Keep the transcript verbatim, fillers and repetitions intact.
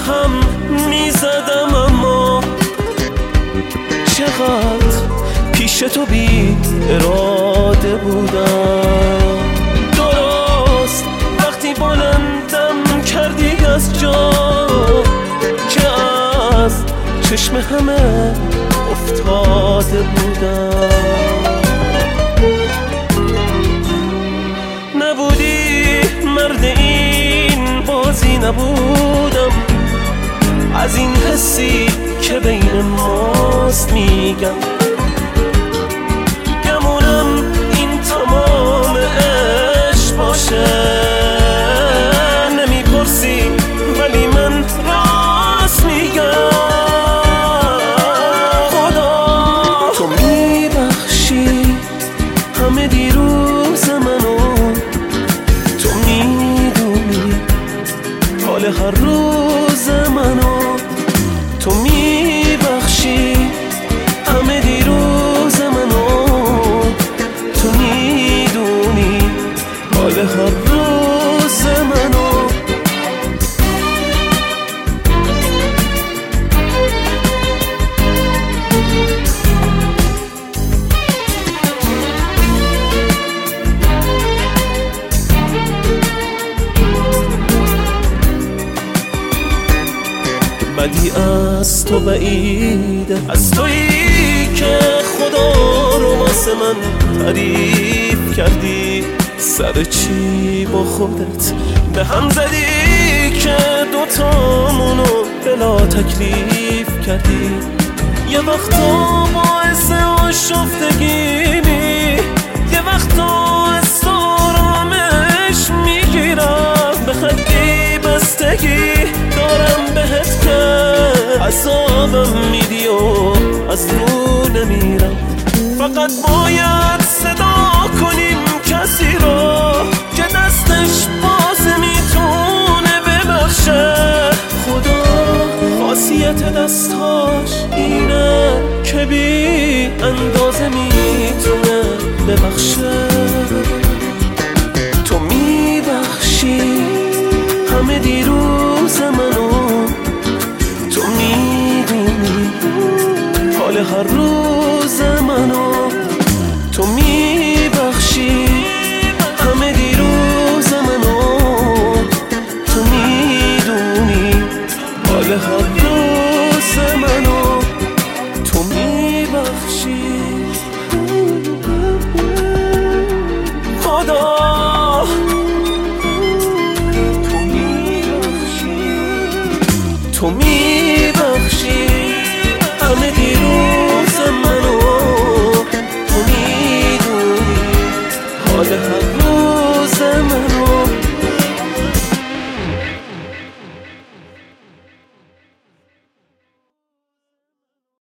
هم میزدم، اما چقدر پیش تو بی اراده بودم. درست وقتی بلندم کردی از جا که از چشم همه افتاده بودم. نبودی مرد این بازی، نبودم از این حسی که بین ماست میگم. گمونم این تمام عشق باشه، نمیپرسی ولی من راست میگم. خدا تو میبخشی همه دیروز منو، تو میدونی حال هر روز منو، تو میبخشی همه دیروز منو، تو میدونی حال هر روز منو. بدی از تو بعیده، از تویی که خدا رو واسه من تعریف کردی. سر چی با خودت به هم زدی که دوتامونو بلا تکلیف کردی؟ یه وقتا باعث آشفتگی می، یه وقتا از آرامش میگیرم. به خطی بستگی دارم بهت که عذابم میدی و از رو نمیرم. فقط باید صدا کنیم کسی رو که دستش باز میتونه ببخشه. خدا خاصیت دستاش اینه که بی اندازه میتونه ببخشه. تو میبخشی همه دیروز منو، تو میدونی حال هر روز منو، تو میبخشی همه دیروز منو، تو میدونی حال هر روز منو، تو میبخشی. خدا تو میبخشی، تو میبخشی همه دیروز منو، تو میدونی حال